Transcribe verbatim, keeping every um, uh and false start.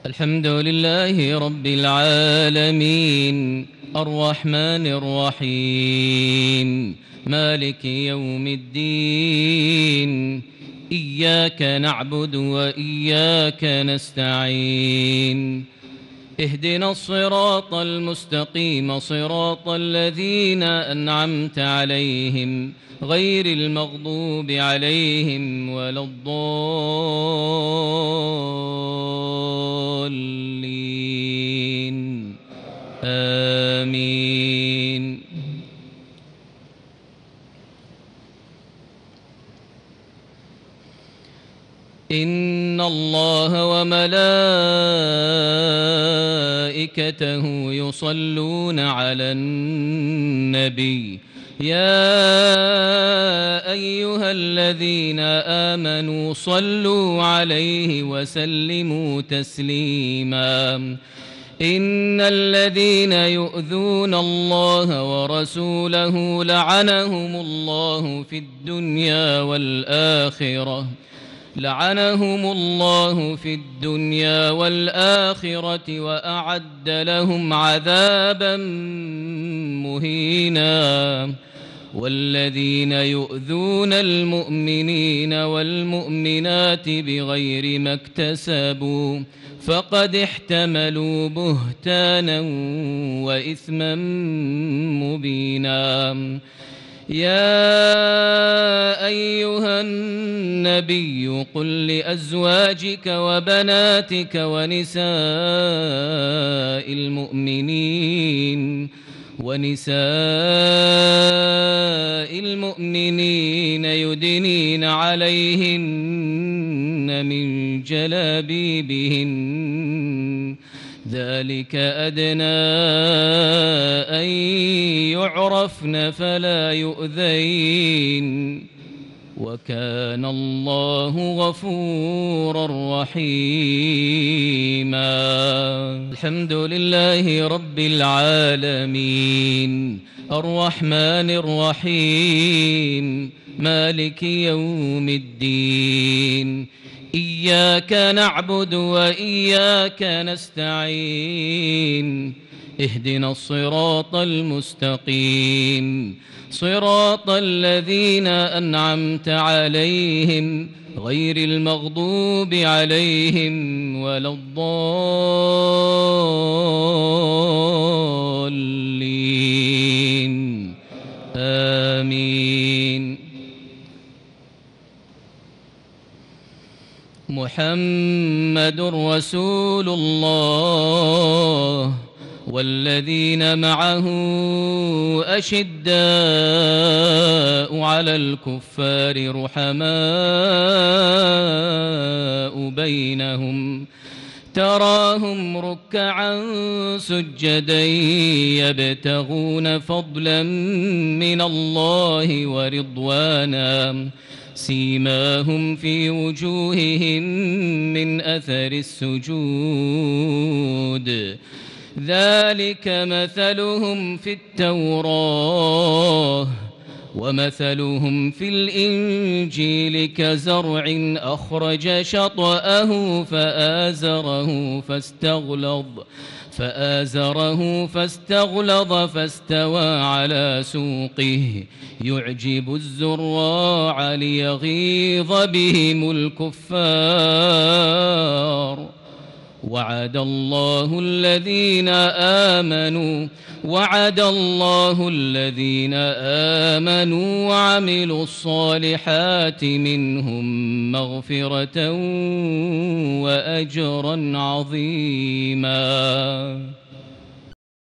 الحمد لله رب العالمين الرحمن الرحيم مالك يوم الدين إياك نعبد وإياك نستعين اهدنا الصراط المستقيم صراط الذين أنعمت عليهم غير المغضوب عليهم ولا الضالين آمين. إن الله وملائكته يصلون على النبي يا أيها الذين آمنوا صلوا عليه وسلموا تسليما. إن الذين يؤذون الله ورسوله لعنهم الله في الدنيا والآخرة لعنهم الله في الدنيا والآخرة وأعد لهم عذابا مهينا. والذين يؤذون المؤمنين والمؤمنات بغير ما اكتسبوا فقد احتملوا بهتانا وإثما مبينا. يا أيها النبي قل لأزواجك وبناتك ونساء المؤمنين ونساء المؤمنين يدنين عليهن من جلابيبهن ذلك أدنى أن يعرفن فلا يؤذين وكان الله غفورا رحيما. الحمد لله رب العالمين الرحمن الرحيم مالك يوم الدين إياك نعبد وإياك نستعين اهدنا الصراط المستقيم صراط الذين أنعمت عليهم غير المغضوب عليهم ولا الضالين آمين. محمد رسول الله والذين معه أشداء على الكفار رحماء بينهم تراهم ركعا سجدا يبتغون فضلا من الله ورضوانا سيماهم في وجوههم من أثر السجود ذلك مثلهم في التوراة ومثلهم في الإنجيل كزرع أخرج شطأه فآزره فاستغلظ فآزره فاستغلظ فاستوى على سوقه يعجب الزراع ليغيظ بهم الكفار. وعد الله الذين آمنوا وعد الله الذين آمنوا وعملوا الصالحات منهم مغفرة وأجرا عظيما.